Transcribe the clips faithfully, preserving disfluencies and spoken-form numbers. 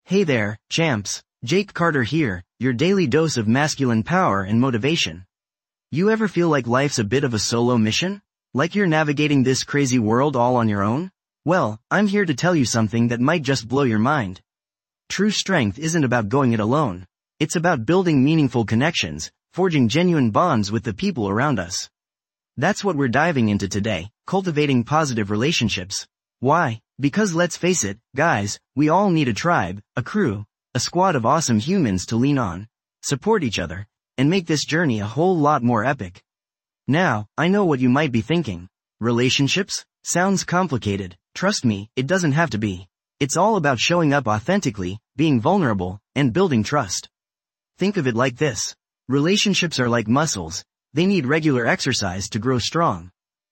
Hey there, champs. Jake Carter here, your daily dose of masculine power and motivation. You ever feel like life's a bit of a solo mission? Like you're navigating this crazy world all on your own? Well, I'm here to tell you something that might just blow your mind. True strength isn't about going it alone. It's about building meaningful connections, forging genuine bonds with the people around us. That's what we're diving into today, cultivating positive relationships. Why? Because let's face it, guys, we all need a tribe, a crew, a squad of awesome humans to lean on, support each other, and make this journey a whole lot more epic. Now, I know what you might be thinking. Relationships? Sounds complicated. Trust me, it doesn't have to be. It's all about showing up authentically, being vulnerable, and building trust. Think of it like this. Relationships are like muscles. They need regular exercise to grow strong.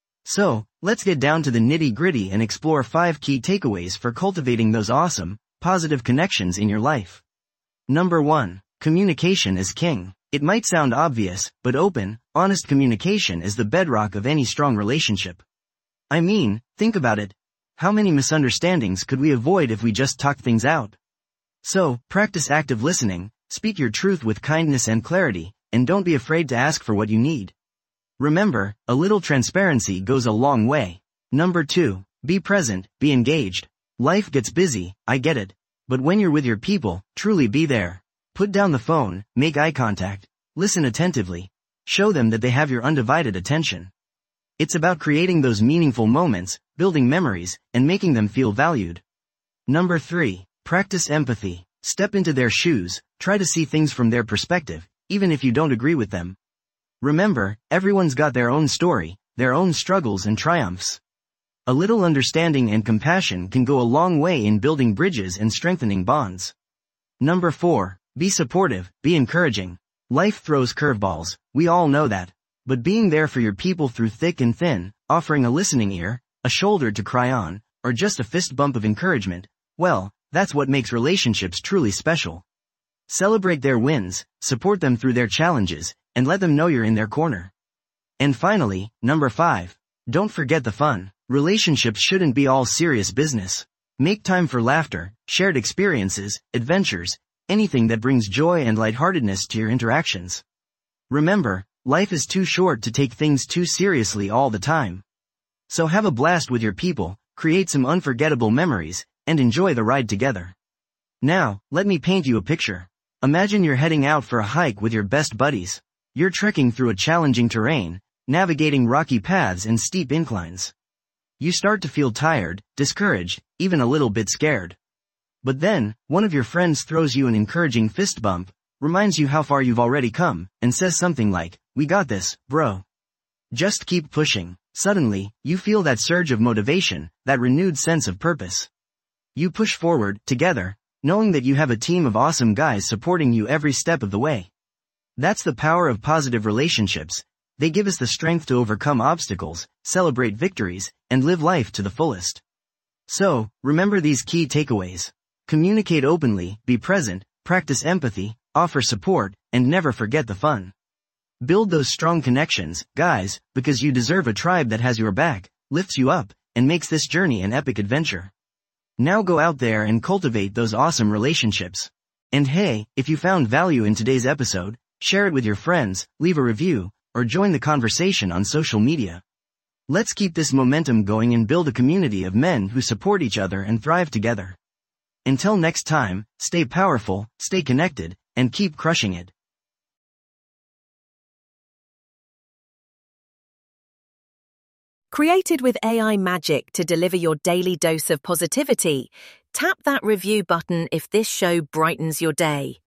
So, let's get down to the nitty-gritty and explore five key takeaways for cultivating those awesome, positive connections in your life. Number one. Communication is king. It might sound obvious, but open, honest communication is the bedrock of any strong relationship. I mean, think about it. How many misunderstandings could we avoid if we just talked things out? So, practice active listening, speak your truth with kindness and clarity, and don't be afraid to ask for what you need. Remember, a little transparency goes a long way. Number two. Be present, be engaged. Life gets busy, I get it. But when you're with your people, truly be there. Put down the phone, make eye contact, listen attentively. Show them that they have your undivided attention. It's about creating those meaningful moments, building memories, and making them feel valued. Number three. Practice empathy. Step into their shoes, try to see things from their perspective, even if you don't agree with them. Remember, everyone's got their own story, their own struggles and triumphs. A little understanding and compassion can go a long way in building bridges and strengthening bonds. Number four. Be supportive, be encouraging. Life throws curveballs, we all know that. But being there for your people through thick and thin, offering a listening ear, a shoulder to cry on, or just a fist bump of encouragement, well, that's what makes relationships truly special. Celebrate their wins, support them through their challenges, and let them know you're in their corner. And finally, number five. Don't forget the fun. Relationships shouldn't be all serious business. Make time for laughter, shared experiences, adventures, anything that brings joy and lightheartedness to your interactions. Remember, life is too short to take things too seriously all the time. So have a blast with your people, create some unforgettable memories, and enjoy the ride together. Now, let me paint you a picture. Imagine you're heading out for a hike with your best buddies. You're trekking through a challenging terrain, navigating rocky paths and steep inclines. You start to feel tired, discouraged, even a little bit scared. But then, one of your friends throws you an encouraging fist bump, reminds you how far you've already come, and says something like, "We got this, bro. Just keep pushing." Suddenly, you feel that surge of motivation, that renewed sense of purpose. You push forward, together, knowing that you have a team of awesome guys supporting you every step of the way. That's the power of positive relationships. They give us the strength to overcome obstacles, celebrate victories, and live life to the fullest. So, remember these key takeaways. Communicate openly, be present, practice empathy, offer support, and never forget the fun. Build those strong connections, guys, because you deserve a tribe that has your back, lifts you up, and makes this journey an epic adventure. Now go out there and cultivate those awesome relationships. And hey, if you found value in today's episode, share it with your friends, leave a review, or join the conversation on social media. Let's keep this momentum going and build a community of men who support each other and thrive together. Until next time, stay powerful, stay connected, and keep crushing it. Created with A I magic to deliver your daily dose of positivity, tap that review button if this show brightens your day.